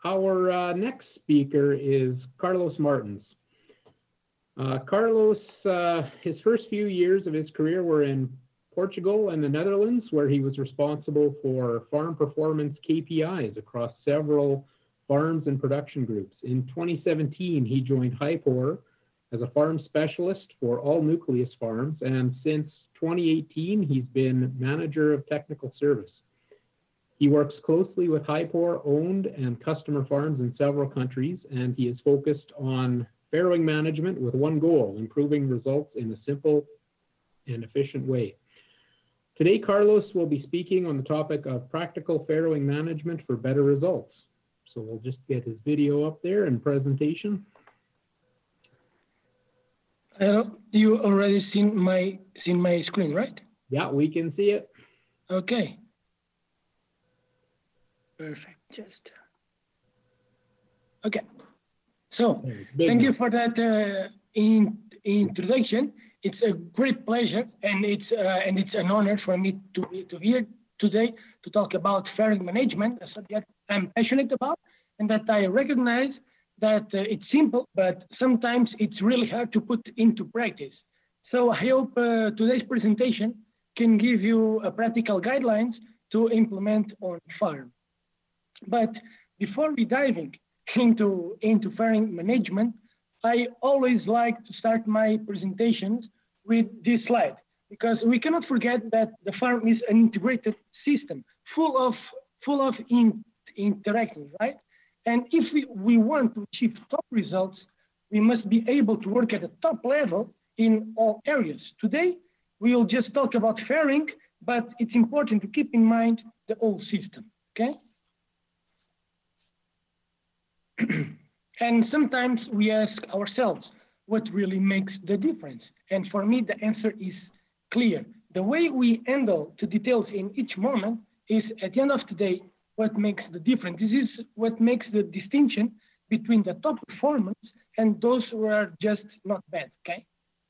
Our next speaker is Carlos Martins. Carlos, his first few years of his career were in Portugal and the Netherlands, where he was responsible for farm performance KPIs across several farms and production groups. In 2017, he joined Hypor as a farm specialist for all nucleus farms, and since 2018, he's been manager of technical service. He works closely with Hypor-owned and customer farms in several countries, and he is focused on farrowing management with one goal: improving results in a simple and efficient way. Today, Carlos will be speaking on the topic of practical farrowing management for better results. So we'll just get his video up there and presentation. You already seen my screen, right? Yeah, we can see it. Okay. Perfect. Okay. So thank you for that introduction. It's a great pleasure, and it's an honor for me to be here today to talk about farrowing management, a subject I'm passionate about, and that I recognize that it's simple, but sometimes it's really hard to put into practice. So I hope today's presentation can give you practical guidelines to implement on farm. But before we diving into farrowing management, I always like to start my presentations with this slide, because we cannot forget that the farm is an integrated system full of interactions, right? And if we want to achieve top results, we must be able to work at the top level in all areas. Today, we will just talk about farrowing, but it's important to keep in mind the whole system, okay? And sometimes we ask ourselves, what really makes the difference? And for me, the answer is clear. The way we handle the details in each moment is, at the end of the day, what makes the difference. This is what makes the distinction between the top performers and those who are just not bad, okay?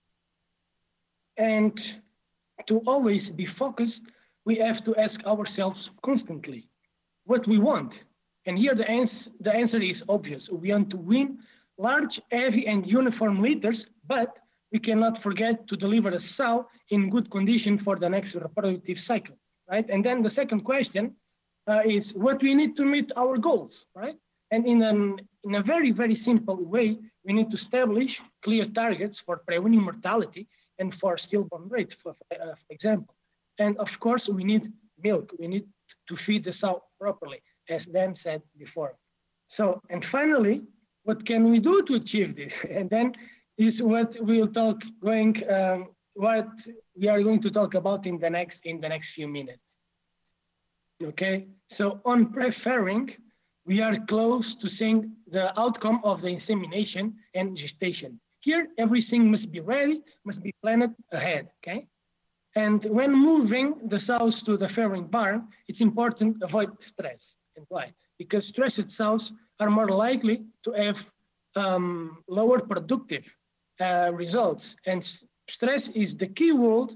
And to always be focused, we have to ask ourselves constantly what we want. And here the answer is obvious. We want to win large, heavy, and uniform liters, but we cannot forget to deliver a sow in good condition for the next reproductive cycle, right? And then the second question is what we need to meet our goals, right? And in a very, very simple way, we need to establish clear targets for preventing mortality and for stillborn rate, for example. And of course, we need milk. We need to feed the sow properly, as Dan said before. So, and finally, what can we do to achieve this? And then is what we'll talk what we are going to talk about in the next few minutes. Okay, so on pre-farrowing, we are close to seeing the outcome of the insemination and gestation. Here, everything must be ready, must be planned ahead, okay? And when moving the sows to the farrowing barn, it's important to avoid stress. And why? Because stressed sows are more likely to have lower productive results. And stress is the key word,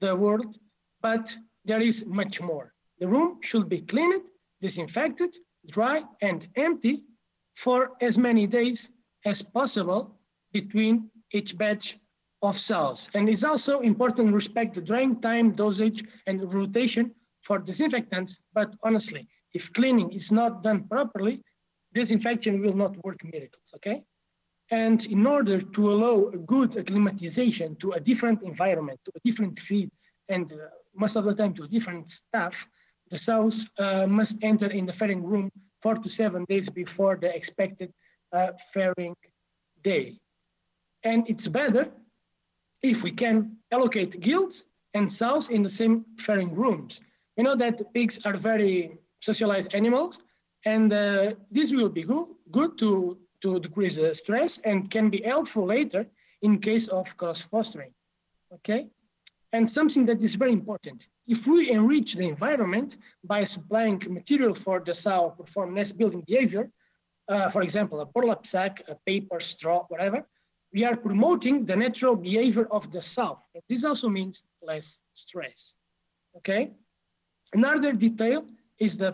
but there is much more. The room should be cleaned, disinfected, dry, and empty for as many days as possible between each batch of sows. And it's also important to respect the drying time, dosage, and rotation for disinfectants. But honestly, if cleaning is not done properly, disinfection will not work miracles, okay? And in order to allow a good acclimatization to a different environment, to a different feed, and most of the time to a different staff, the sows must enter in the farrowing room 4 to 7 days before the expected farrowing day. And it's better if we can allocate gilts and sows in the same farrowing rooms. We know that pigs are very socialized animals, and this will be good to decrease the stress and can be helpful later in case of cross-fostering, okay? And something that is very important, if we enrich the environment by supplying material for the sow to perform nest building behavior, for example, a burlap sack, a paper, straw, whatever, we are promoting the natural behavior of the sow. And this also means less stress, okay? Another detail is the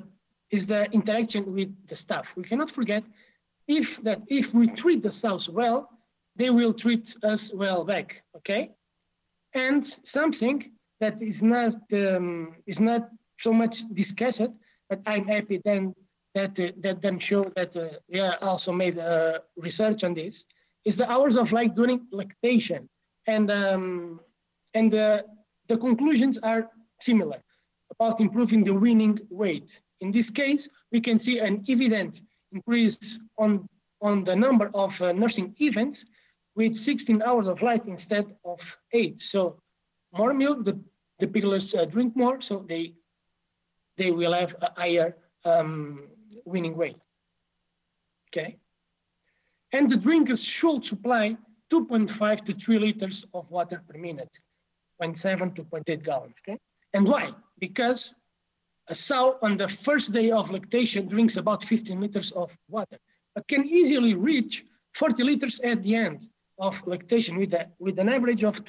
is the interaction with the staff. We cannot forget if we treat the sows well, they will treat us well back, okay? And something that is not so much discussed, but I'm happy then that them show that also made research on this, is the hours of light during lactation, and the conclusions are similar about improving the weaning weight. In this case, we can see an evident increase on the number of nursing events with 16 hours of light instead of 8. So more milk, the piglets drink more, so they will have a higher weaning weight. Okay, and the drinkers should supply 2.5 to 3 liters of water per minute, 0.7 to 0.8 gallons. Okay, and why? Because a sow on the first day of lactation drinks about 15 liters of water, but can easily reach 40 liters at the end of lactation with an average of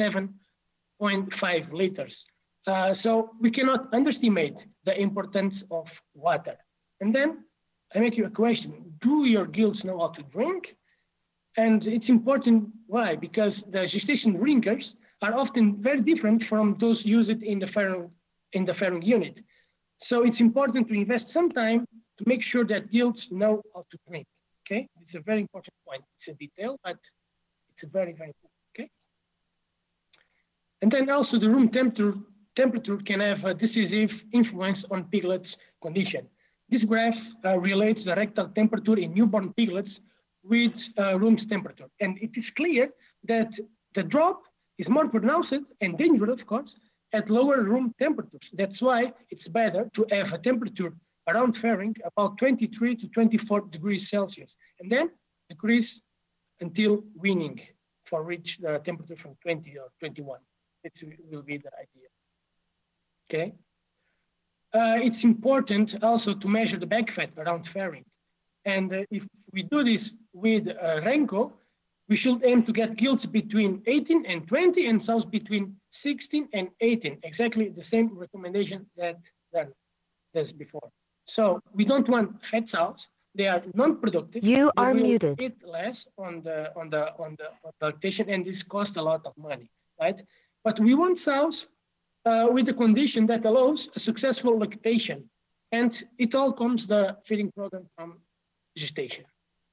27.5 liters. So we cannot underestimate the importance of water. And then I make you a question: do your gilts know how to drink? And it's important. Why? Because the gestation drinkers are often very different from those used in the farrowing unit. So it's important to invest some time to make sure that gilts know how to drink. Okay, it's a very important point. It's a detail, but it's a very, very important. Okay, and then also the room temperature can have a decisive influence on piglets' condition. This graph relates the rectal temperature in newborn piglets with room temperature, and it is clear that the drop is more pronounced and dangerous, of course, at lower room temperatures. That's why it's better to have a temperature around farrowing about 23 to 24 degrees Celsius, and then decrease until weaning for reach the temperature from 20 or 21. It will be the idea. Okay. It's important also to measure the back fat around farrowing, and if we do this with Renko, we should aim to get gilts between 18 and 20 and sows between 16 and 18, exactly the same recommendation that Dan does before. So we don't want fat sows; they are non-productive. You are muted. Eat less on the lactation, and this costs a lot of money, right? But we want sows with a condition that allows a successful lactation, and it all comes the feeding program from gestation.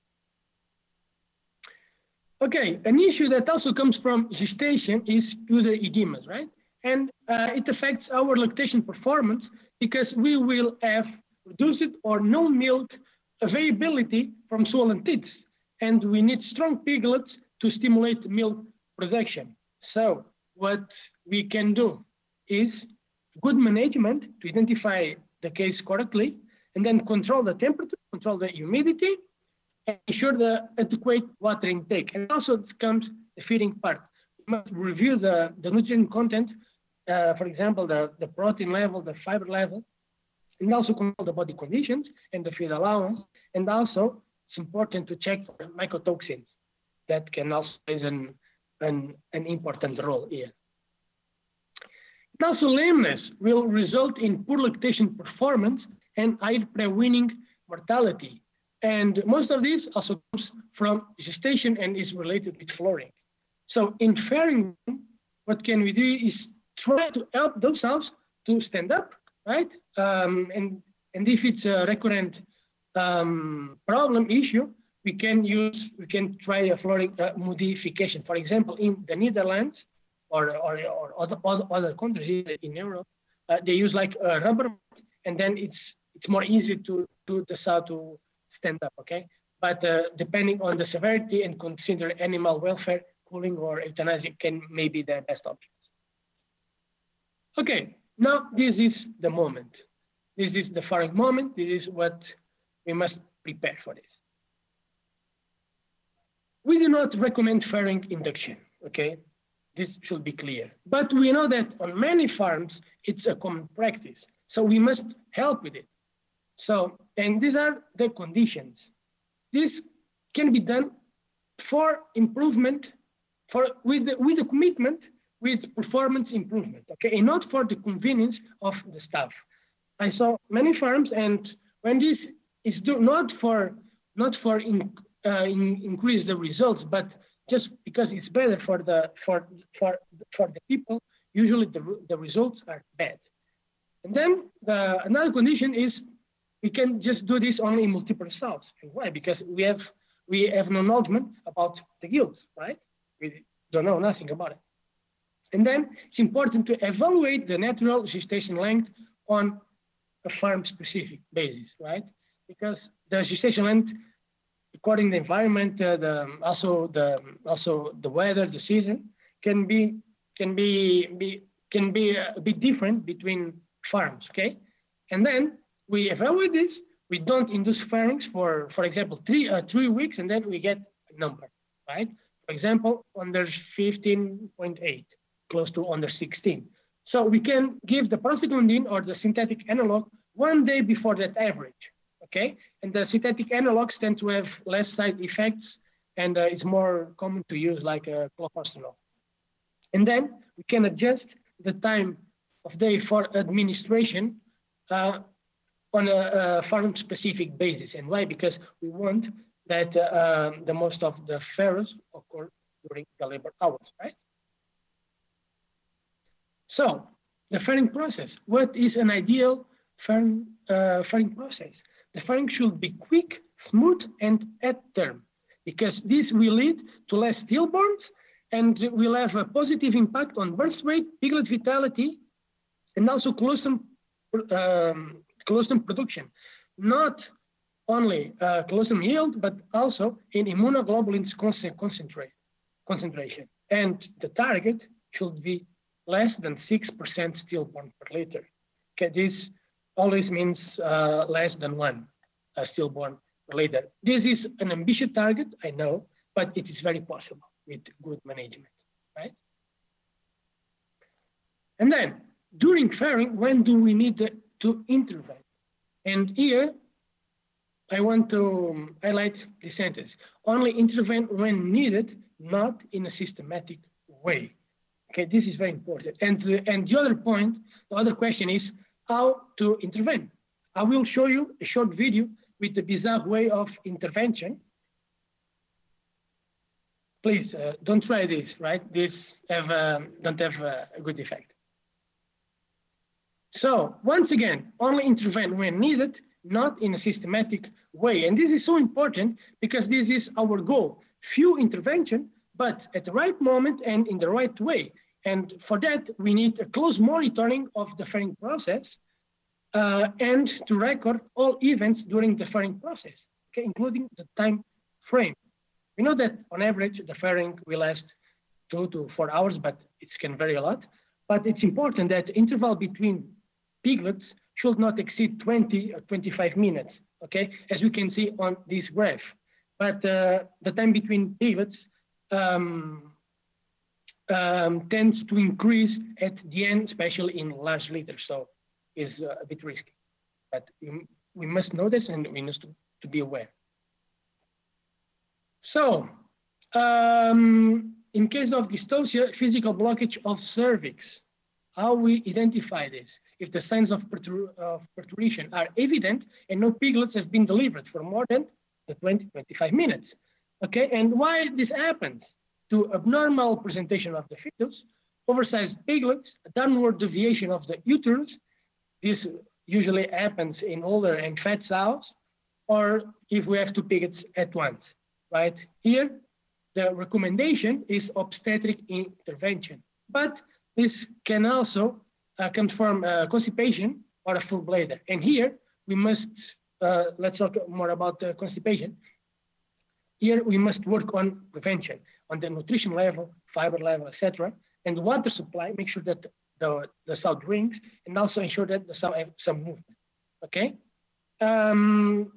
Okay, an issue that also comes from gestation is user edemas, right? And it affects our lactation performance because we will have reduced or no milk availability from swollen teats, and we need strong piglets to stimulate milk production. So what we can do is good management to identify the case correctly, and then control the temperature, control the humidity, and ensure the adequate water intake. And also comes the feeding part. We must review the nutrient content, for example, the protein level, the fiber level, and also control the body conditions and the feed allowance. And also, it's important to check for mycotoxins that can also play an important role here. And also, lameness will result in poor lactation performance and high pre-weaning mortality. And most of this also comes from gestation and is related with flooring. So in farrowing, what can we do is try to help those sows to stand up, right? And if it's a recurrent problem issue, we can try a flooring modification. For example, in the Netherlands or other countries in Europe, they use like a rubber, and then it's more easy to do the sow to stand up, okay? But depending on the severity and consider animal welfare, cooling or euthanasia can maybe the best options. Okay, now this is the moment. This is the farrowing moment. This is what we must prepare for this. We do not recommend farrowing induction, okay? This should be clear. But we know that on many farms, it's a common practice. So we must help with it. So, and these are the conditions. This can be done for improvement, with the commitment with performance improvement, okay, and not for the convenience of the staff. I saw many farms, and when this is not for increase the results, but just because it's better for the people, usually the results are bad. And then another condition is we can just do this only in multiple cells. And why? Because we have no knowledge about the yields, right? We don't know nothing about it. And then it's important to evaluate the natural gestation length on a farm-specific basis, right? Because the gestation length, according to the environment, also the weather, the season, can be a bit different between farms, okay? And then we evaluate this. We don't induce fairings for example, 3 weeks, and then we get a number, right? For example, under 15.8, close to under 16. So we can give the prostaglandin or the synthetic analog 1 day before that average, okay? And the synthetic analogs tend to have less side effects, and it's more common to use like clocostanol. And then we can adjust the time of day for administration on a farm-specific basis. And why? Because we want that the most of the fairs occur during the labor hours, right? So the fairing process. What is an ideal fairing process? The fairing should be quick, smooth, and at term, because this will lead to less stillborns and will have a positive impact on birth rate, piglet vitality, and also colostrum production. Not only colostrum yield, but also in immunoglobulins concentration. And the target should be less than 6% stillborn per liter. Okay, this always means less than 1 stillborn per liter. This is an ambitious target, I know, but it is very possible with good management, right? And then, during fairing, when do we need to intervene? And here, I want to highlight the sentence. Only intervene when needed, not in a systematic way. Okay, this is very important. And the other point, the other question is how to intervene. I will show you a short video with the bizarre way of intervention. Please don't try this, right? This don't have a good effect. So once again, only intervene when needed, not in a systematic way. And this is so important because this is our goal. Few intervention, but at the right moment and in the right way. And for that, we need a close monitoring of the fairing process and to record all events during the fairing process, okay, including the time frame. We know that on average, the fairing will last 2 to 4 hours, but it can vary a lot. But it's important that the interval between piglets should not exceed 20 or 25 minutes, okay, as we can see on this graph. But the time between piglets tends to increase at the end, especially in large litters, so is a bit risky. But we must know this and we need to be aware. So, in case of dystocia, physical blockage of cervix, how we identify this? If the signs of parturition are evident and no piglets have been delivered for more than 20-25 minutes. Okay, and why this happens? To abnormal presentation of the fetus, oversized piglets, a downward deviation of the uterus. This usually happens in older and fat sows, or if we have 2 piglets at once, right? Here, the recommendation is obstetric intervention, but this can also confirm constipation or a full bladder. And here, we must, let's talk more about constipation. Here, we must work on prevention, on the nutrition level, fiber level, etc., and water supply, make sure that the sow drinks, and also ensure that the sow has some movement, okay? And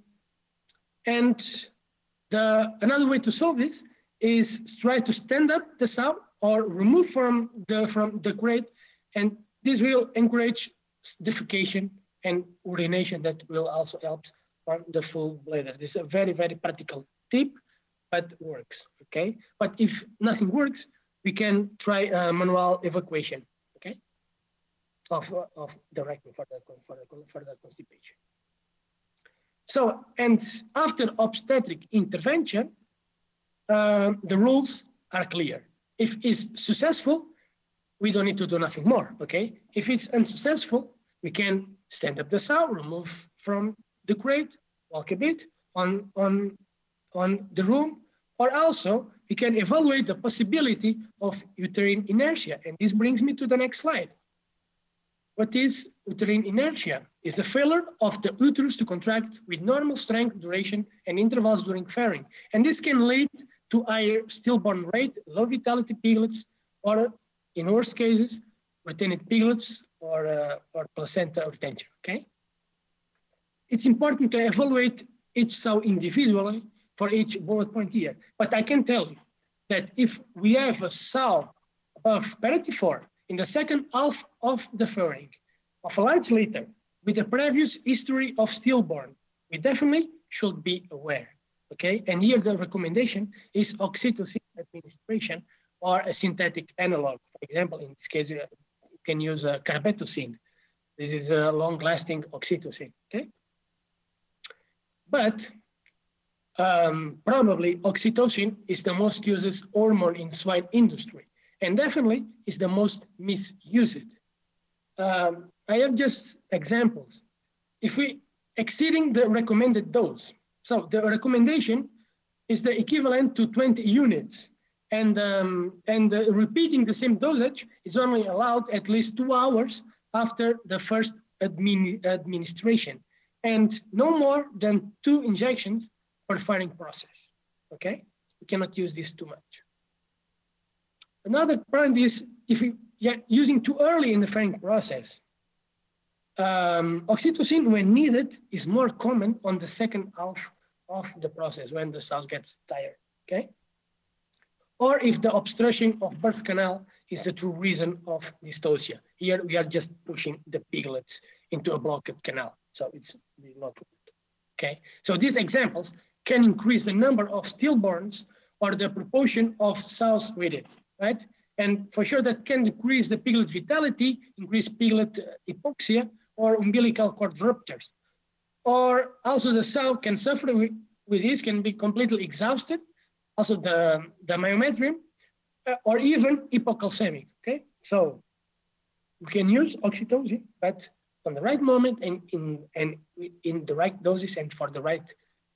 another way to solve this is try to stand up the sow or remove from the crate, and this will encourage defecation and urination that will also help on the full bladder. This is a very, very practical tip, but works, okay? But if nothing works, we can try manual evacuation, okay? of the rectum for the constipation. So, and after obstetric intervention, the rules are clear. If it's successful, we don't need to do nothing more, okay? If it's unsuccessful, we can stand up the sow, remove from the crate, walk a bit on the room, or also we can evaluate the possibility of uterine inertia. And this brings me to the next slide. What is uterine inertia? It's the failure of the uterus to contract with normal strength, duration, and intervals during fairing. And this can lead to higher stillborn rate, low vitality piglets, or in worst cases, retained piglets or placenta retention, okay? It's important to evaluate each sow individually for each bullet point here. But I can tell you that if we have a sow of parity 4 in the second half of the fairing of a large litter with a previous history of stillborn, we definitely should be aware, okay? And here the recommendation is oxytocin administration or a synthetic analog. For example, in this case, you can use carbetocin. This is a long-lasting oxytocin, okay? But probably oxytocin is the most used hormone in swine industry, and definitely is the most misused. I have just examples. If we exceeding the recommended dose, so the recommendation is the equivalent to 20 units, and repeating the same dosage is only allowed at least 2 hours after the first administration, and no more than 2 injections per fairing process, okay? We cannot use this too much. Another point is if we are using too early in the fairing process, oxytocin, when needed, is more common on the second half of the process when the sow gets tired, okay? Or if the obstruction of birth canal is the true reason of dystocia. Here we are just pushing the piglets into a blocked canal, so it's not good, okay? So these examples can increase the number of stillborns or the proportion of sows with it, right? And for sure that can decrease the piglet vitality, increase piglet hypoxia, or umbilical cord ruptures. Or also the sow can suffer with this, can be completely exhausted, also the myometrium, or even hypocalcemic, okay? So we can use oxytocin, but on the right moment and in the right doses and for the right,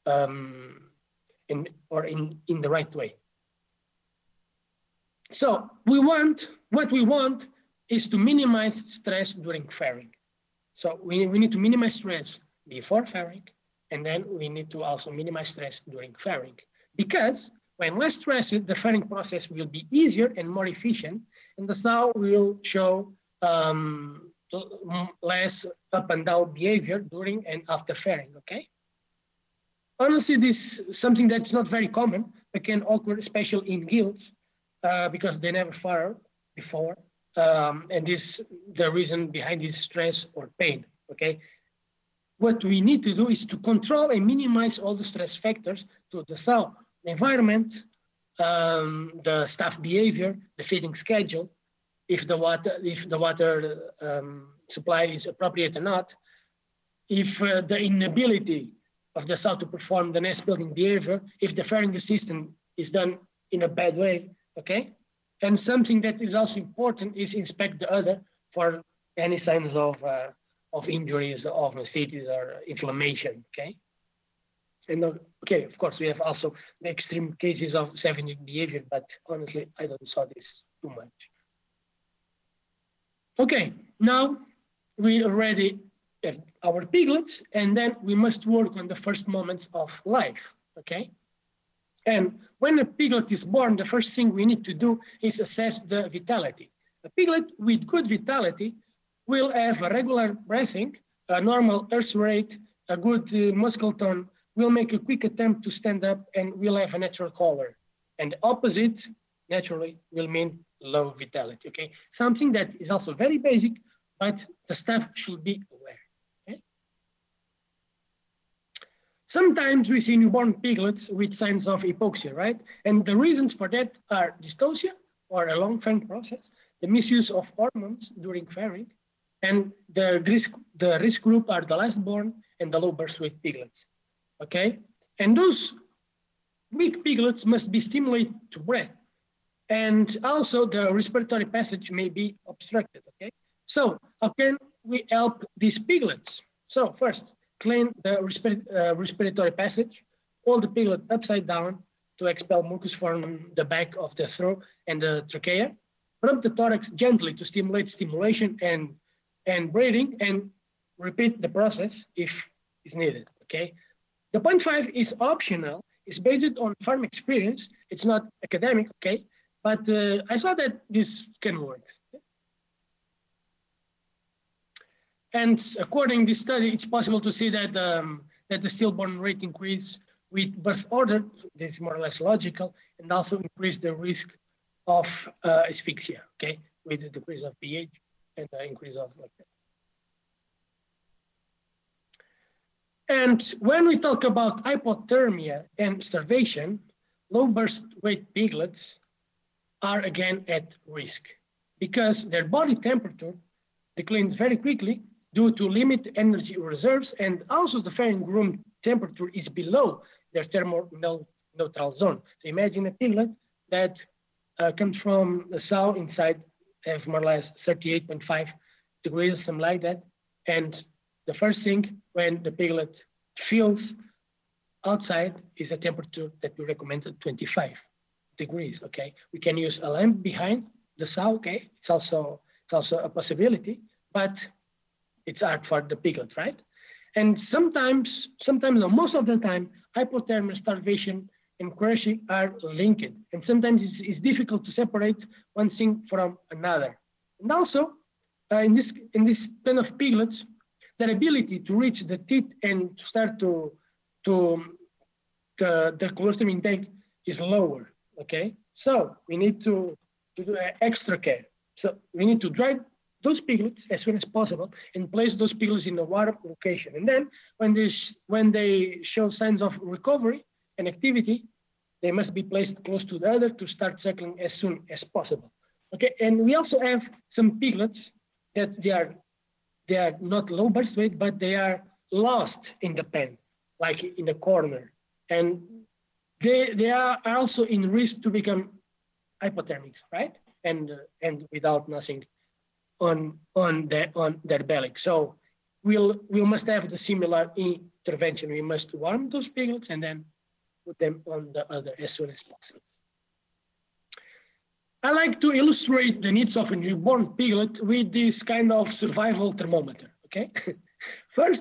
in the right way. So what we want is to minimize stress during fairing. So we need to minimize stress before fairing, and then we need to also minimize stress during fairing. Because when less stressed, the fairing process will be easier and more efficient, and the sow will show less up and down behavior during and after fairing, okay? Honestly, this is something that's not very common, but can occur especially in gilts because they never fire before, and this the reason behind this stress or pain, okay? What we need to do is to control and minimize all the stress factors to the sow, the environment, the staff behavior, the feeding schedule, if the water supply is appropriate or not, if the inability of the sow to perform the nest building behavior, if the fairing system is done in a bad way, okay? And something that is also important is inspect the udder for any signs of injuries, of mastitis or inflammation, okay? And okay, of course, we have also the extreme cases of savage behavior, but honestly, I don't saw this too much. Okay, now we already have our piglets, and then we must work on the first moments of life, okay? And when a piglet is born, the first thing we need to do is assess the vitality. A piglet with good vitality will have a regular breathing, a normal earth rate, a good muscle tone, will make a quick attempt to stand up, and will have a natural color. And the opposite, naturally, will mean low vitality, okay? Something that is also very basic, but the staff should be aware, okay? Sometimes we see newborn piglets with signs of hypoxia, right? And the reasons for that are dystocia, or a long fairing process, the misuse of hormones during fairing, And the risk group are the last born and the low birth weight piglets. Okay? And those weak piglets must be stimulated to breath. And also the respiratory passage may be obstructed. Okay? So how can we help these piglets? So first, clean the respiratory passage, hold the piglet upside down to expel mucus from the back of the throat and the trachea. Rub the thorax gently to stimulate stimulation and breathing, and repeat the process if is needed, okay? The 0.5 is optional. It's based on farm experience. It's not academic, okay? But I saw that this can work. And according to this study, it's possible to see that, that the stillborn rate increase with birth order, this is more or less logical, and also increase the risk of asphyxia, okay, with the decrease of pH and the increase of like that. And when we talk about hypothermia and starvation, low birth weight piglets are again at risk because their body temperature declines very quickly due to limited energy reserves, and also the farrowing room temperature is below their thermoneutral zone. So imagine a piglet that comes from the south inside, have more or less 38.5 degrees, something like that. And the first thing when the piglet feels outside is a temperature that we recommend at 25 degrees, okay? We can use a lamp behind the sow, okay? It's also a possibility, but it's hard for the piglet, right? And sometimes, or most of the time, hypothermia, starvation, and crashing are linked. And sometimes it's difficult to separate one thing from another. And also, in this kind of piglets, their ability to reach the teeth and to start the colostrum intake is lower, okay? So we need to do extra care. So we need to dry those piglets as soon as possible and place those piglets in a warm location. And then when they show signs of recovery and activity, they must be placed close to the other to start suckling as soon as possible. Okay, and we also have some piglets that they are not low birth weight, but they are lost in the pen, like in the corner. And they are also in risk to become hypothermic, right? And without nothing on their belly. So we must have the similar intervention. We must warm those piglets and then put them on the other as soon as possible. I like to illustrate the needs of a newborn piglet with this kind of survival thermometer, okay? First,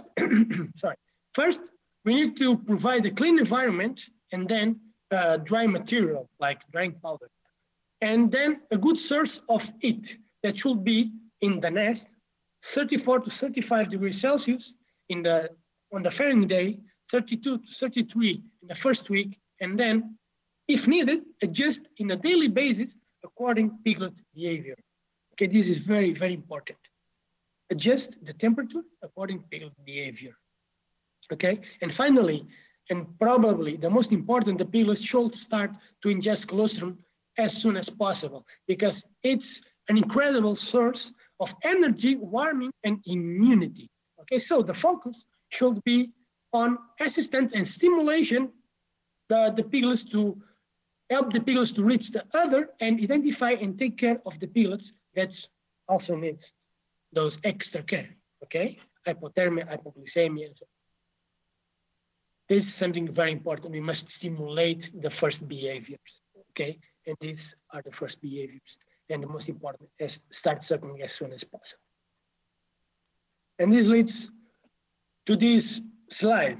we need to provide a clean environment and then dry material like drying powder. And then a good source of heat that should be in the nest, 34 to 35 degrees Celsius on the farrowing day, 32 to 33 in the first week, and then, if needed, adjust in a daily basis according to piglet behavior. Okay, this is very, very important. Adjust the temperature according to piglet behavior. Okay, and finally, and probably the most important, the piglets should start to ingest colostrum as soon as possible because it's an incredible source of energy, warming, and immunity. Okay, so the focus should be on assistance and stimulation the piglets to help the piglets to reach the other and identify and take care of the piglets that also needs those extra care, okay? Hypothermia, hypoglycemia. This is something very important. We must stimulate the first behaviors, okay? And these are the first behaviors. And the most important is start suckling as soon as possible. And this leads to this slide.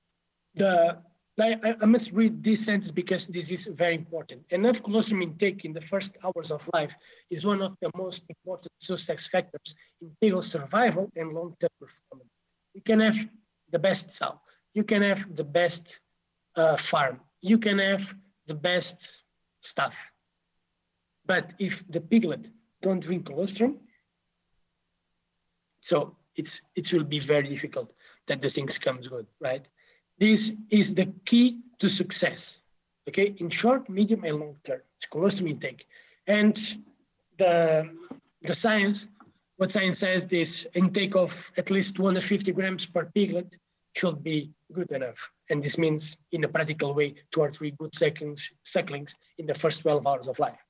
I must read this sentence because this is very important. Enough colostrum intake in the first hours of life is one of the most important success factors in piglet survival and long-term performance. You can have the best sow, you can have the best farm, you can have the best stuff. But if the piglet don't drink colostrum, so it will be very difficult that the things comes good, right? This is the key to success, okay? In short, medium, and long term, it's colostrum intake. And the science what science says is intake of at least 250 grams per piglet should be good enough. And this means, in a practical way, 2 or 3 good sucklings in the first 12 hours of life.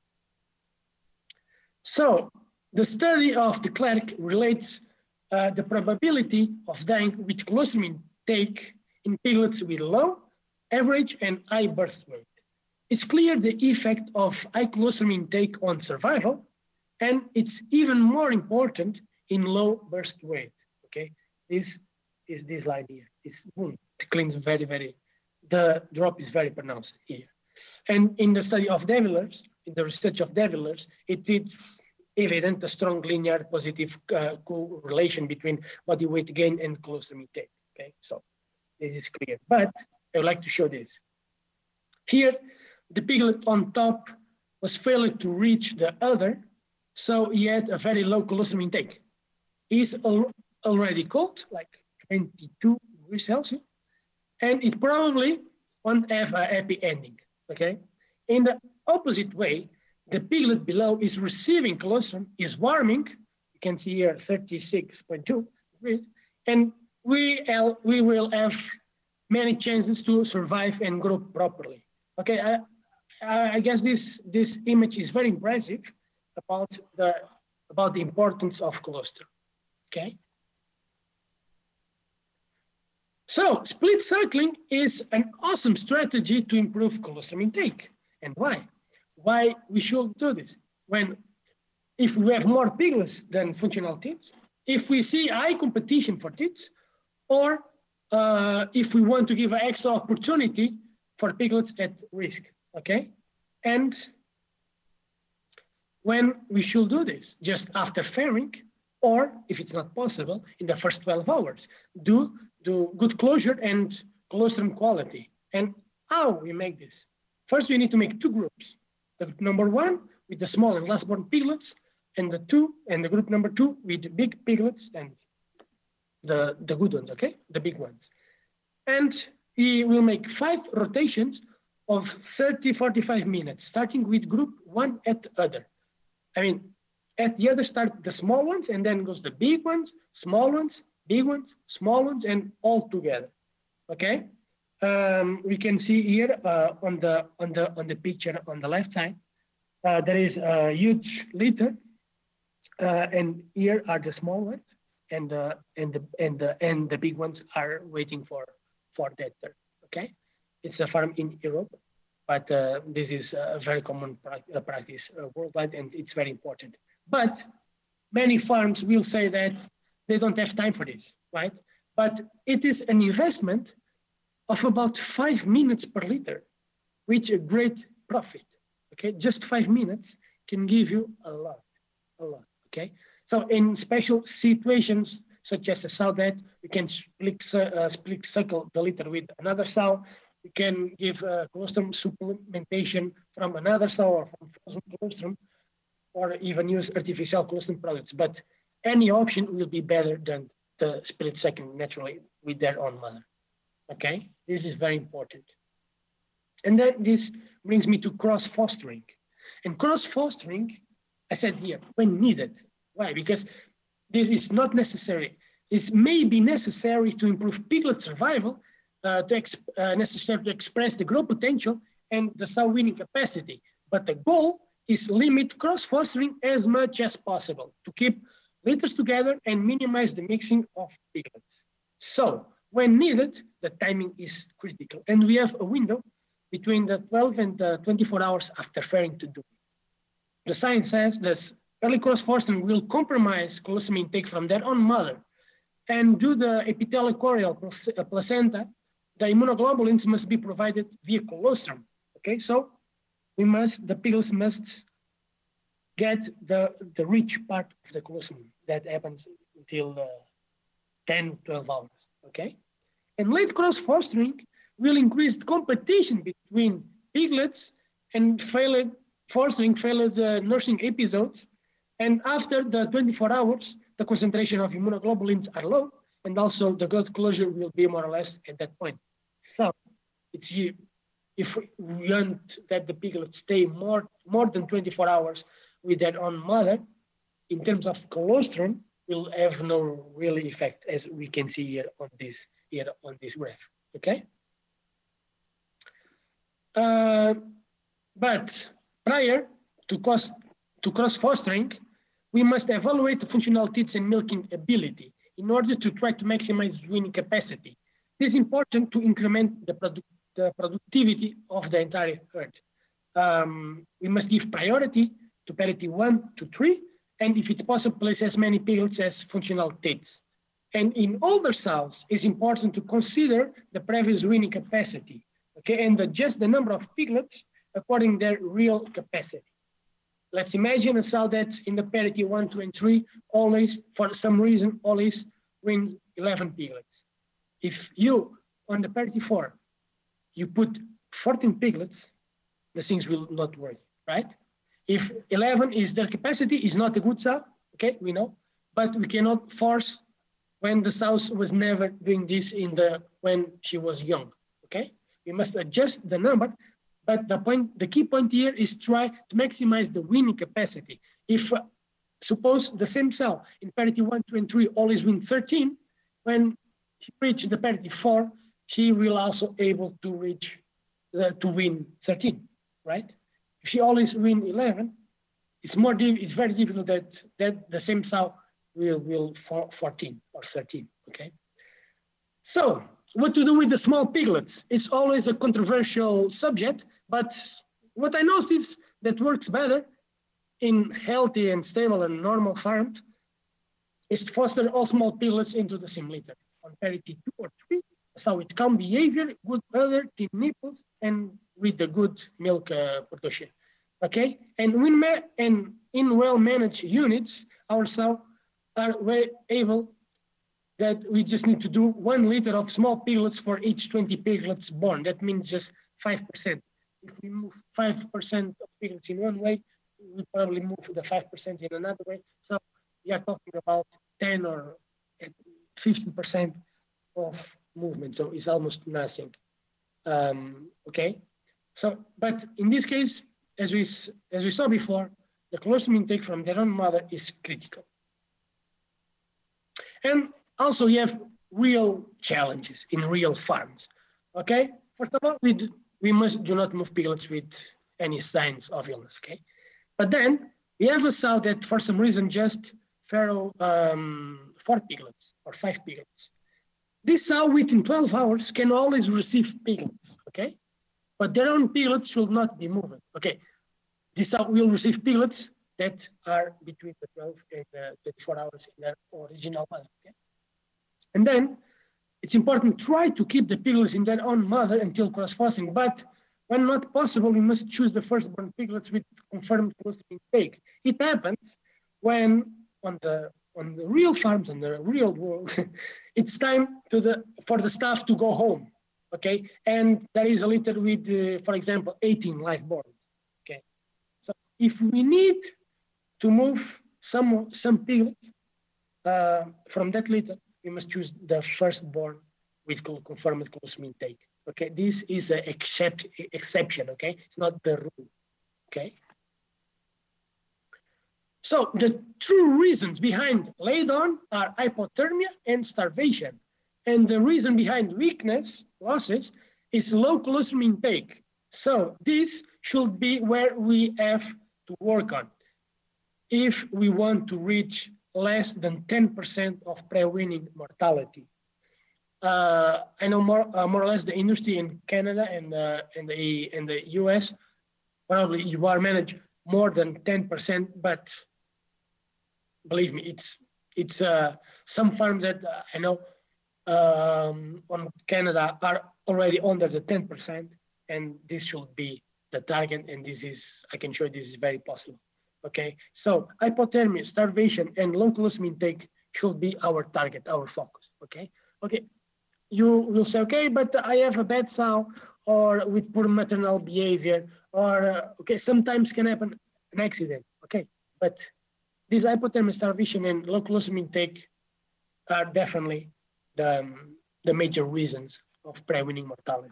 So the study of de Klerk relates the probability of dying with colostrum intake in piglets with low, average, and high birth weight. It's clear the effect of high colostrum intake on survival, and it's even more important in low birth weight. Okay, this is this slide here. It's boom, it cleans the drop is very pronounced here. And in the study of De in the research of De it is evident a strong linear positive correlation between body weight gain and colostrum intake. Okay, so this is clear. But I would like to show this. Here, the piglet on top was failed to reach the udder, so he had a very low colostrum intake. He's already cold, like 22 degrees Celsius, and it probably won't have a happy ending. Okay. In the opposite way, the piglet below is receiving colostrum, is warming. You can see here 36.2 degrees, and we will have many chances to survive and grow properly. Okay, I guess this image is very impressive about the importance of colostrum. Okay. So split suckling is an awesome strategy to improve colostrum intake. And why? Why we should do this? If we have more piglets than functional teats, if we see high competition for teats, or if we want to give an extra opportunity for piglets at risk, okay? And when we should do this, just after fairing, or if it's not possible, in the first 12 hours, do good closure and colostrum quality. And how we make this? First, we need to make 2 groups. The group number 1 with the small and last born piglets, and the group number 2 with the big piglets and the good ones, okay? The big ones. And we will make 5 rotations of 30-45 minutes, starting with group 1 at the other. I mean, at the other start the small ones, and then goes the big ones, small ones, big ones, small ones, and all together. Okay. We can see here on the picture on the left side, there is a huge litter, and here are the small ones, and the big ones are waiting for that turn. Okay. It's a farm in Europe, but this is a very common practice worldwide, and it's very important. But many farms will say that they don't have time for this, right? But it is an investment of about 5 minutes per liter, which a great profit. Okay, just 5 minutes can give you a lot. Okay, so in special situations such as a sow death, you can split suckle the litter with another sow. You can give colostrum supplementation from another sow or from frozen colostrum, or even use artificial colostrum products. But any option will be better than the split suckling naturally with their own mother. Okay, this is very important. And then this brings me to cross-fostering. And cross-fostering, I said here, when needed. Why? Because this is not necessary. This may be necessary to improve piglet survival, necessary to express the growth potential and the sow weaning capacity. But the goal is limit cross-fostering as much as possible to keep litters together and minimize the mixing of piglets. So, when needed, the timing is critical. And we have a window between the 12 and the 24 hours after fairing to do it. The science says that early cross-fostering will compromise colostrum intake from their own mother. And due to the epithelial placenta, the immunoglobulins must be provided via colostrum. Okay, so the piglets must get the rich part of the colostrum. That happens until 10, 12 hours. Okay, and late cross-fostering will increase competition between piglets and failed nursing episodes. And after the 24 hours, the concentration of immunoglobulins are low, and also the gut closure will be more or less at that point. So, if we want that the piglets stay more than 24 hours with their own mother, in terms of colostrum will have no real effect, as we can see here on this graph. Okay. But prior to cross-fostering, we must evaluate the functional teats and milking ability in order to try to maximize weaning capacity. It is important to increment the productivity of the entire herd. We must give priority to parity 1 to 3, and if it's possible, place as many piglets as functional teats. And in older sows, it's important to consider the previous weaning capacity, okay, and adjust the number of piglets according to their real capacity. Let's imagine a sow that's in the parity 1, 2, and 3, always, for some reason, always wins 11 piglets. If you, on the parity 4, you put 14 piglets, the things will not work, right? If 11 is their capacity, is not a good sow, okay, we know, but we cannot force when the sow was never doing this when she was young, okay? We must adjust the number, but the key point here is try to maximize the weaning capacity. If suppose the same cell in parity 1, 2, and 3 always win 13, when she reaches the parity 4, she will also able to reach to win 13, right? If she always win 11, it's very difficult that the same sow will 14 or 13, okay? So what to do with the small piglets? It's always a controversial subject, but what I noticed is that works better in healthy and stable and normal farms is to foster all small piglets into the same litter on parity 2 or 3, so with calm behavior, good udder, thin nipples, and with the good milk production. Okay, and in well-managed units, our sow are very able that we just need to do 1 liter of small piglets for each 20 piglets born. That means just 5%. If we move 5% of piglets in one way, we probably move the 5% in another way. So we are talking about 10 or 15% of movement. So it's almost nothing. Okay. So, but in this case, as we saw before, the colostrum intake from their own mother is critical. And also you have real challenges in real farms. Okay. First of all, we do not move piglets with any signs of illness. Okay. But then we have a sow that for some reason just farrow 4 piglets or 5 piglets. This sow within 12 hours can always receive piglets, okay? But their own piglets should not be moving, okay? This sow will receive piglets that are between the 12 and 24 hours in their original mother, okay? And then it's important to try to keep the piglets in their own mother until cross-fostering, but when not possible, we must choose the firstborn piglets with confirmed colostrum intake. It happens when on the real farms, in the real world, it's time for the staff to go home, okay? And there is a litter with, for example, 18 live born, okay? So if we need to move some piglets from that litter, we must choose the firstborn with confirmed colostrum intake, okay? This is an exception, okay? It's not the rule, okay? So the true reasons behind laid-on are hypothermia and starvation. And the reason behind weakness, losses, is low colostrum intake. So this should be where we have to work on if we want to reach less than 10% of pre-weaning mortality. I know more or less the industry in Canada and the US, probably you are managed more than 10%, but believe me, it's some farms that I know on Canada are already under the 10%, and this should be the target, and this is, I can show you this is very possible, okay? So hypothermia, starvation, and low colostrum intake should be our target, our focus, okay? Okay, you will say, okay, but I have a bad sow, or with poor maternal behavior, or, okay, sometimes can happen an accident, okay? But this hypothermia, starvation, and low colostrum intake are definitely the major reasons of pre-weaning mortality.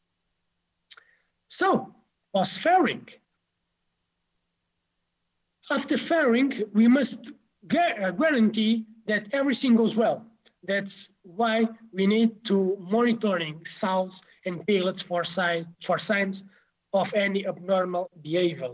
So, post-farrowing. After farrowing, we must guarantee that everything goes well. That's why we need to monitoring sows and piglets for signs of any abnormal behavior.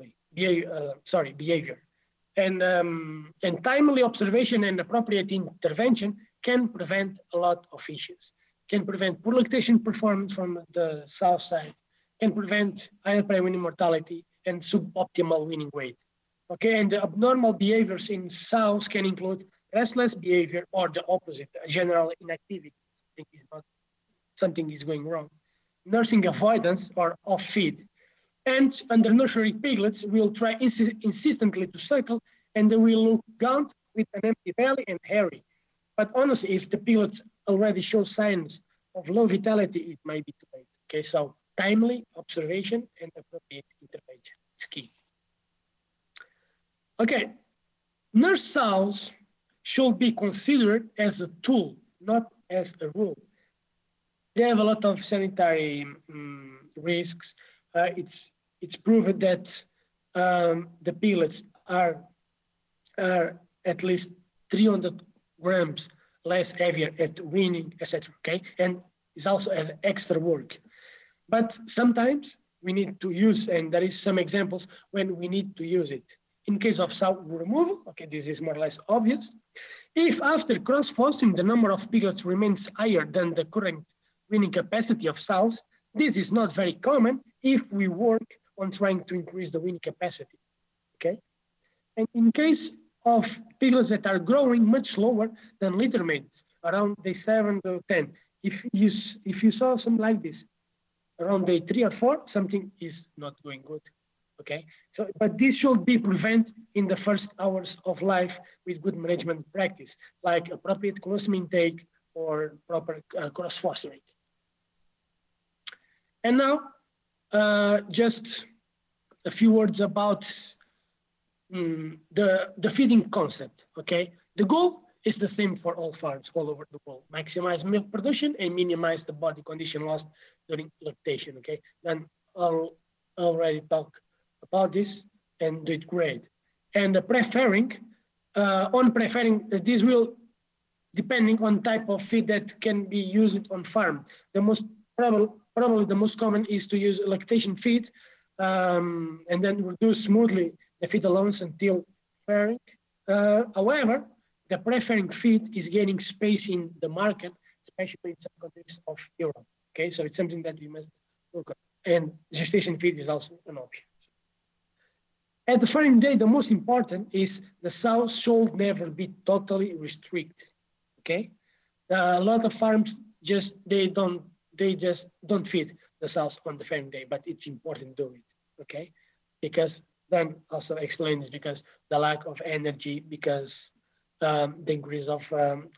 And timely observation and appropriate intervention can prevent a lot of issues. Can prevent poor lactation performance from the sow side, can prevent higher pre-weaning mortality and suboptimal weaning weight. Okay, and the abnormal behaviors in sows can include restless behavior or the opposite, general inactivity. Something is going wrong. Nursing avoidance or off feed. And under nursery piglets will try insistently to suckle and they will look gaunt with an empty belly and hairy. But honestly, if the piglets already show signs of low vitality, it might be too late. Okay, so timely observation and appropriate intervention is key. Okay, nurse sows should be considered as a tool, not as a rule. They have a lot of sanitary risks. It's proven that the piglets are at least 300 grams less heavier at weaning, etc. Okay, and it's also an extra work. But sometimes we need to use, and there is some examples when we need to use it. In case of sow removal, okay, this is more or less obvious. If after cross-fostering the number of piglets remains higher than the current weaning capacity of sows, this is not very common if we work on trying to increase the weaning capacity, okay? And in case of piglets that are growing much slower than litter mates, around day 7 to 10, if you saw something like this, around day 3 or 4, something is not going good. Okay, so but this should be prevented in the first hours of life with good management practice, like appropriate colostrum intake or proper cross-fostering. And now, just a few words about the feeding concept. Okay, the goal is the same for all farms all over the world: maximize milk production and minimize the body condition loss during lactation. Okay, then I'll already talk about this and do it great. And preferring, this will depending on type of feed that can be used on farm. The most probably the most common is to use lactation feed and then reduce smoothly the feed allowance until pairing. However, the preferring feed is gaining space in the market, especially in some countries of Europe. Okay, so it's something that we must look at. And gestation feed is also an option. At the farrowing day, the most important is the sows should never be totally restricted. Okay, a lot of farms just don't feed the sows on the farrowing day, but it's important to do it. Okay, because then also explains because the lack of energy, because the increase of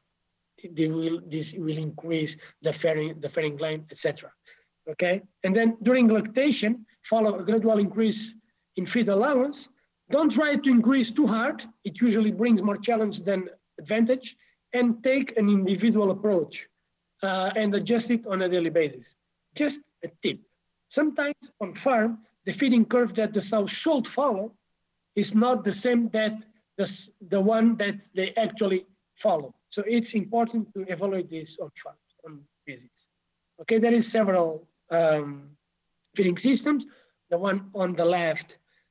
this will increase the farrowing gland, etc. Okay, and then during lactation, follow a gradual increase in feed allowance. Don't try to increase too hard. It usually brings more challenge than advantage. And take an individual approach and adjust it on a daily basis. Just a tip. Sometimes on farm, the feeding curve that the sow should follow is not the same that the one that they actually follow. So it's important to evaluate this on farms, on visits. Okay, there is several feeding systems. The one on the left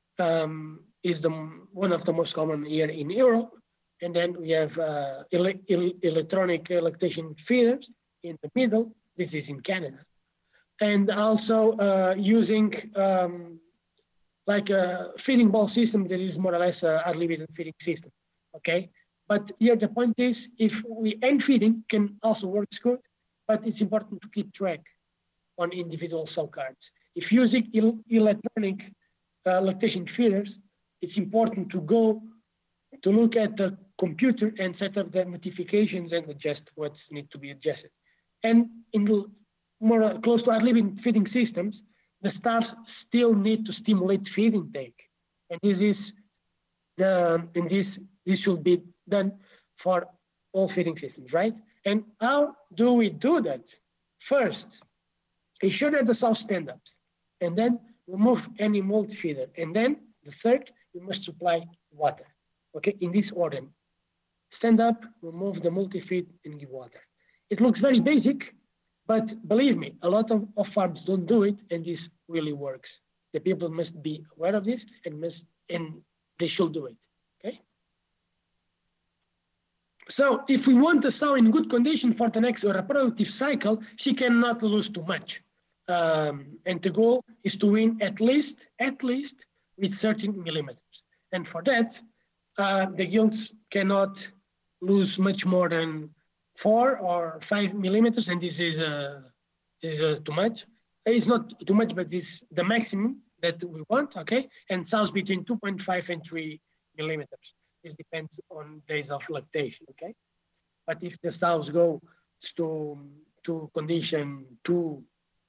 is one of the most common here in Europe. And then we have electronic lactation feeders in the middle. This is in Canada. And also using like a feeding bowl system that is more or less a unlimited feeding system, okay? But here the point is, if we end feeding can also work good, but it's important to keep track on individual cell cards. If using electronic lactation feeders, it's important to go to look at the computer and set up the notifications and adjust what needs to be adjusted. And in the more close to our living feeding systems, the staff still need to stimulate feed intake. And this should be done for all feeding systems, right? And how do we do that? First, ensure that the sow stand up, and then remove any mold feeder. And then the third, we must supply water. Okay, in this order. Stand up, remove the multi-feed, and give water. It looks very basic, but believe me, a lot of farms don't do it, and this really works. The people must be aware of this, and they should do it. Okay. So if we want a sow in good condition for the next reproductive cycle, she cannot lose too much. And the goal is to win at least with 13 millimeters. And for that, the yields cannot lose much more than 4 or 5 millimeters, and this is too much. It's not too much, but it's the maximum that we want, okay? And sows between 2.5 and 3 millimeters. It depends on days of lactation, okay? But if the sows go to condition 2,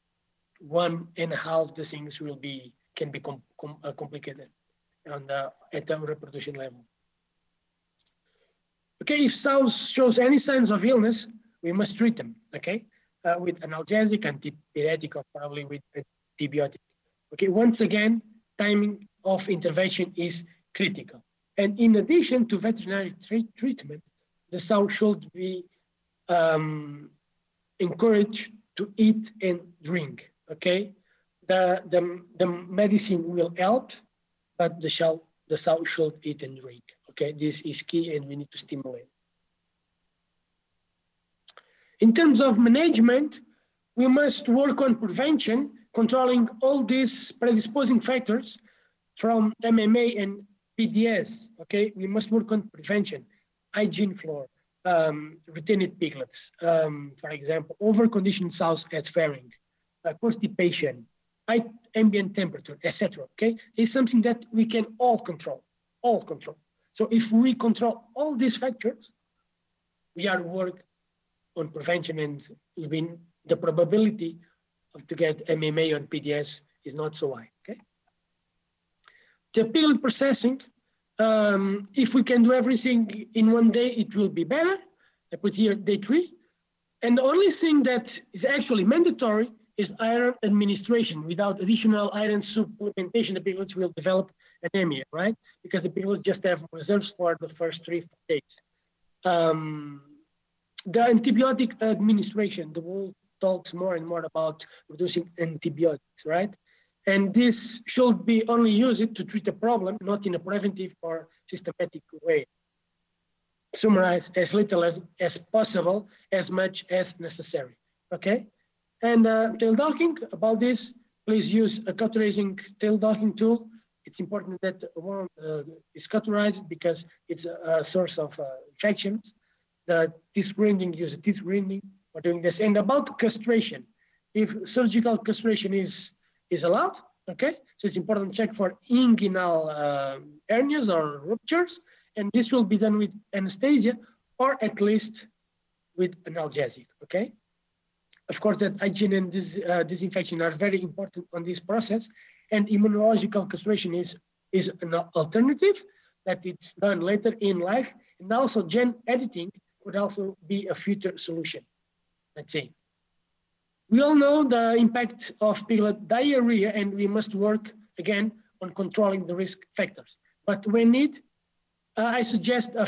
1.5, the things can be complicated at the reproduction level. Okay, if sows shows any signs of illness, we must treat them, okay, with analgesic, antipyretic, or probably with antibiotic. Okay, once again, timing of intervention is critical. And in addition to veterinary treatment, the sow should be encouraged to eat and drink, okay? The medicine will help, but the sow should eat and drink. Okay, this is key, and we need to stimulate. In terms of management, we must work on prevention, controlling all these predisposing factors from MMA and PDS. Okay, we must work on prevention, hygiene floor, retained piglets, for example, overconditioned sows at fairing, constipation, high ambient temperature, etc. Okay, it's something that we can all control. So if we control all these factors, we are work on prevention, and even the probability of to get MMA or PDS is not so high. Okay. The piglet processing, if we can do everything in one day, it will be better. I put here day 3. And the only thing that is actually mandatory is iron administration. Without additional iron supplementation, the piglets will develop anemia, right? Because the piglets just have reserves for the first 3 days. The antibiotic administration, the world talks more and more about reducing antibiotics, right? And this should be only used to treat a problem, not in a preventive or systematic way. Summarize as little as possible, as much as necessary, okay? And tail docking, about this, please use a cauterizing tail docking tool. It's important that one is cauterized because it's a source of infections. The teeth grinding, use a teeth grinding for doing this. And about castration, if surgical castration is allowed, okay? So it's important to check for inguinal hernias or ruptures, and this will be done with anesthesia or at least with analgesic, okay? Of course, that hygiene and disinfection are very important on this process, and immunological castration is an alternative that it's done later in life, and also gene editing could also be a future solution, let's say. We all know the impact of piglet diarrhea, and we must work again on controlling the risk factors. But when need, I suggest a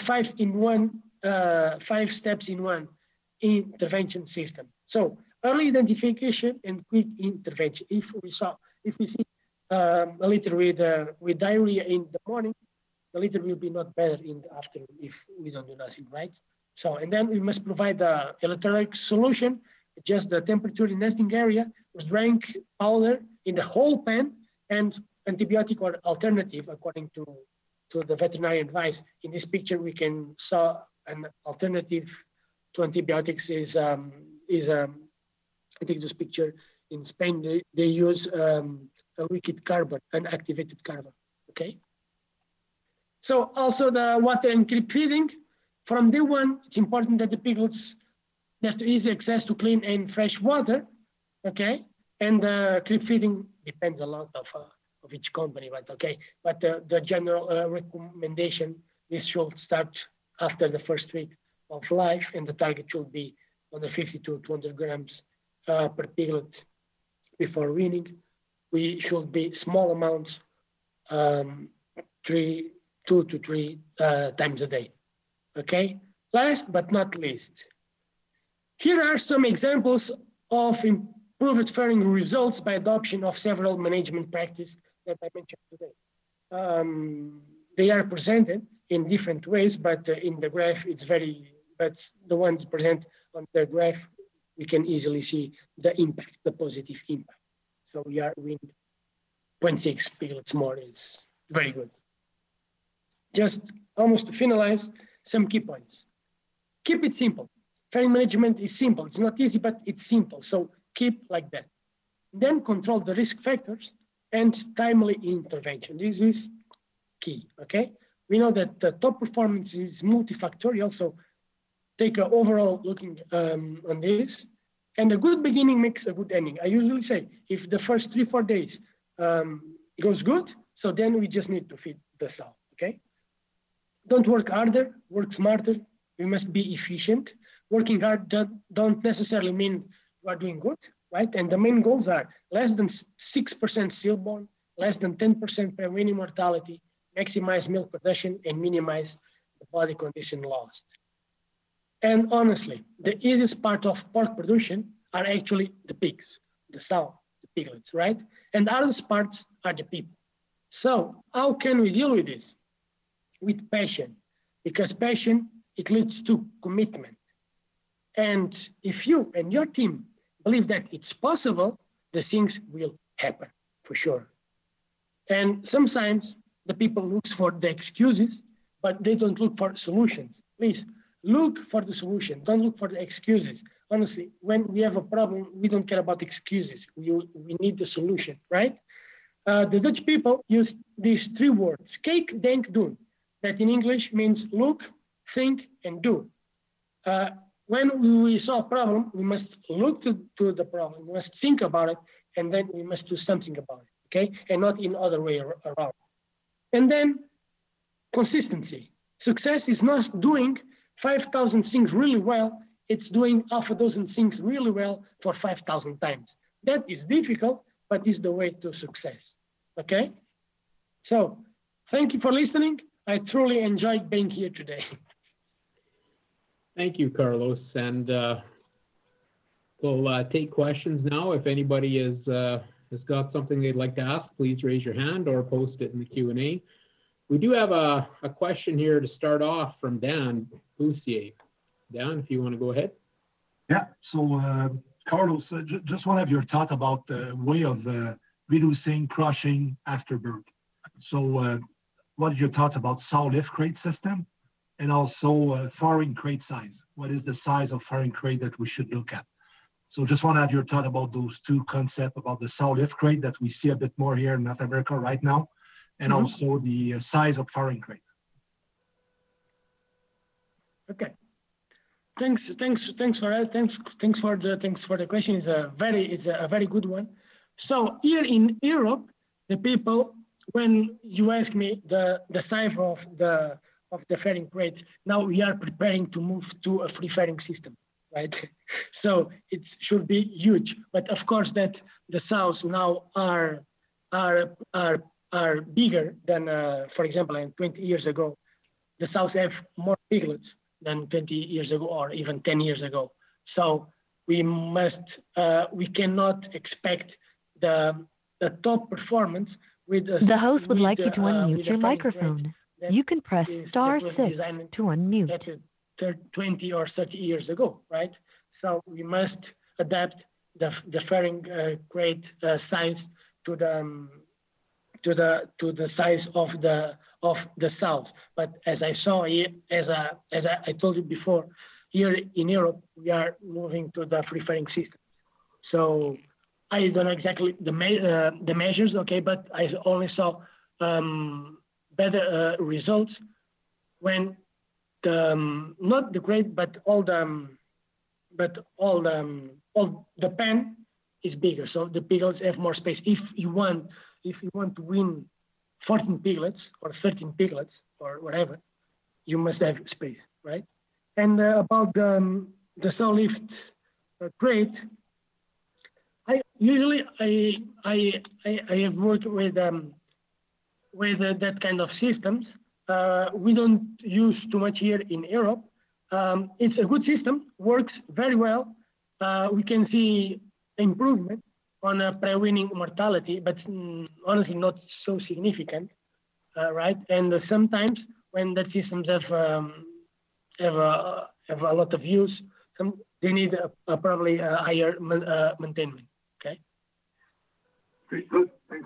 5 steps in one intervention system. So early identification and quick intervention. If we see a litter with diarrhea in the morning, the litter will be not better in the afternoon if we don't do nothing, right? So, and then we must provide the electrolytic solution, adjust the temperature in nesting area, with drink powder in the whole pan, and antibiotic or alternative according to the veterinarian advice. In this picture, we can saw an alternative to antibiotics is I take this picture in Spain. They use a liquid carbon, an activated carbon. Okay. So also the water and creep feeding. From day one, it's important that the piglets have easy access to clean and fresh water. Okay. And creep feeding depends a lot of each company, but okay. But the general recommendation, this should start after the first week of life, and the target should be on the 50 to 200 grams per piglet before weaning. We should be small amounts 2 to 3 times a day. Okay. Last but not least, here are some examples of improved farming results by adoption of several management practices that I mentioned today. They are presented in different ways, but in the graph, but the ones present on the graph, we can easily see the impact, the positive impact. So we are with 0.6 piglets more is very good. Just almost to finalize, some key points. Keep it simple. Farming management is simple. It's not easy, but it's simple. So keep like that. Then control the risk factors and timely intervention. This is key, okay? We know that the top performance is multifactorial, so take an overall looking on this. And a good beginning makes a good ending. I usually say, if the first 3-4 days goes good, so then we just need to feed the sow, okay? Don't work harder, work smarter. We must be efficient. Working hard don't necessarily mean you are doing good, right? And the main goals are less than 6% stillborn, less than 10% per weaning mortality, maximize milk production, and minimize the body condition lost. And honestly, the easiest part of pork production are actually the pigs, the sow, the piglets, right? And the hardest parts are the people. So how can we deal with this? With passion, because passion, it leads to commitment. And if you and your team believe that it's possible, the things will happen for sure. And sometimes the people look for the excuses, but they don't look for solutions. Please look for the solution. Don't look for the excuses. Honestly, when we have a problem, we don't care about excuses. We need the solution, right? The Dutch people use these 3 words, kijk, denk, doen. That in English means look, think, and do. When we saw a problem, we must look to the problem, we must think about it, and then we must do something about it, okay? And not in other way around. And then consistency. Success is not doing 5,000 things really well, it's doing half a dozen things really well for 5,000 times. That is difficult, but is the way to success, okay? So, thank you for listening. I truly enjoyed being here today. Thank you, Carlos. And we'll take questions now. If anybody has got something they'd like to ask, please raise your hand or post it in the Q&A. We do have a question here to start off from Dan Boussier. Dan, if you want to go ahead. Yeah, so Carlos, just want to have your thought about the way of reducing crushing after birth. So what is your thoughts about sow lift crate system and also farrowing crate size? What is the size of farrowing crate that we should look at? So just want to have your thought about those 2 concepts about the sow lift crate that we see a bit more here in North America right now, and also the size of farrowing crate. Okay. Thanks for that. Thanks for the question. It's a very good one. So here in Europe, the people, when you ask me the size of the farrowing crate, now we are preparing to move to a free farrowing system, right? So it should be huge. But of course, that the sows now are bigger than, for example, 20 years ago. The sows have more piglets than 20 years ago or even 10 years ago. So we cannot expect the top performance with the host would like you to unmute your microphone. You can press star 6 to unmute. 20 or 30 years ago, right? So we must adapt the farrowing crate size to the size of the sows. But as I saw here, as I told you before, here in Europe we are moving to the free farrowing system. So I don't know exactly the measures, okay, but I only saw better results when not the crate, but all the pen is bigger. So the piglets have more space. If you want to win 14 piglets or 13 piglets or whatever, you must have space, right? And about the sow lift crate, I have worked with that kind of systems. We don't use too much here in Europe. It's a good system, works very well. We can see improvement on pre-weaning mortality, but honestly not so significant, right? And sometimes when the systems have a lot of use, they need probably a higher maintenance. Okay. Great, good, thanks.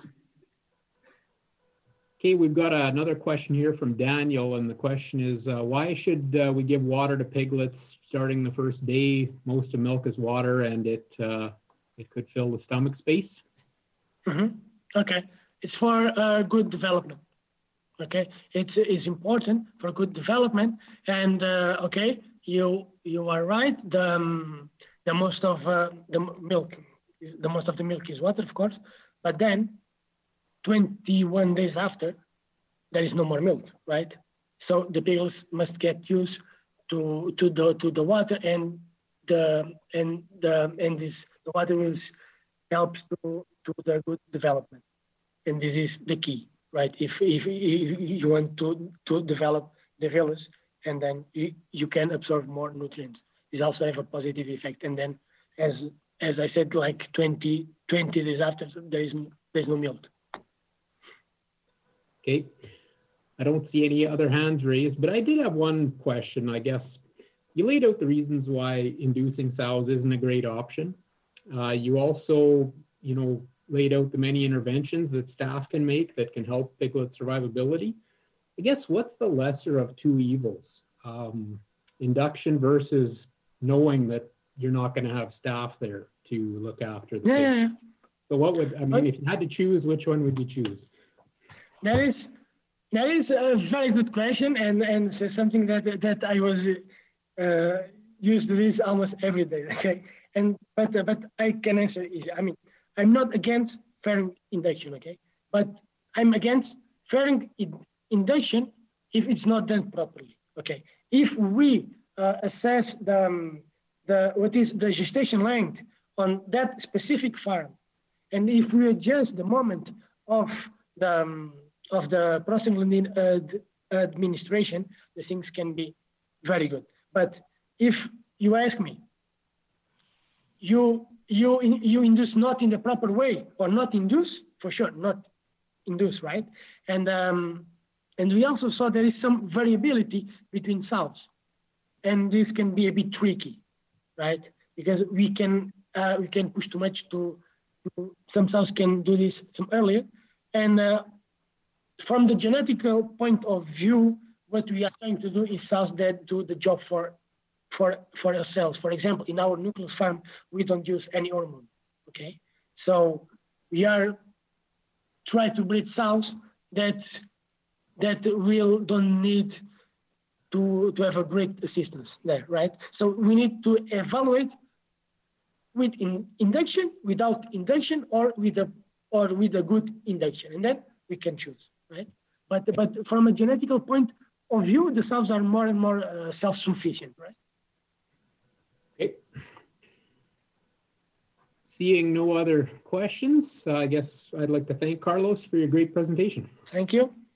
Okay, we've got another question here from Daniel, and the question is, why should we give water to piglets starting the first day? Most of milk is water, and it could fill the stomach space. Okay, it's for good development. Okay, it's important for good development, and okay, you are right. The most of the milk is water, of course, but then 21 days after, there is no more milk, right? So the piglets must get used to the water, and the water will help to their good development, and this is the key, right? If you want to develop the village, and then you can absorb more nutrients. It also have a positive effect, and then as I said, like 20 days after, there's no milk. Okay, I don't see any other hands raised, but I did have one question. I guess you laid out the reasons why inducing sows isn't a great option. You also, laid out the many interventions that staff can make that can help piglet survivability. I guess what's the lesser of two evils? Induction versus knowing that you're not going to have staff there to look after the pigs. Yeah. So if you had to choose, which one would you choose? That is a very good question, and something that I was used to this almost every day. Okay, but I can answer easy. I mean, I'm not against fairing induction, okay, but I'm against fairing induction if it's not done properly. Okay, if we assess what is the gestation length on that specific farm, and if we adjust the moment of the prostaglandin administration, the things can be very good. But if you ask me, you induce not in the proper way, or not induce, for sure, not induce, right? And we also saw there is some variability between sows, and this can be a bit tricky, right? Because we can push too much to some sows can do this some earlier, and from the genetical point of view, what we are trying to do is sows that do the job for ourselves. For example, in our nucleus farm, we don't use any hormone. Okay, so we are trying to breed sows that don't need to have a great assistance there, right? So we need to evaluate with induction, without induction, or with a good induction, and then we can choose, right? But from a genetical point of view, the sows are more and more self-sufficient, right? Okay. Seeing no other questions, I guess I'd like to thank Carlos for your great presentation. Thank you.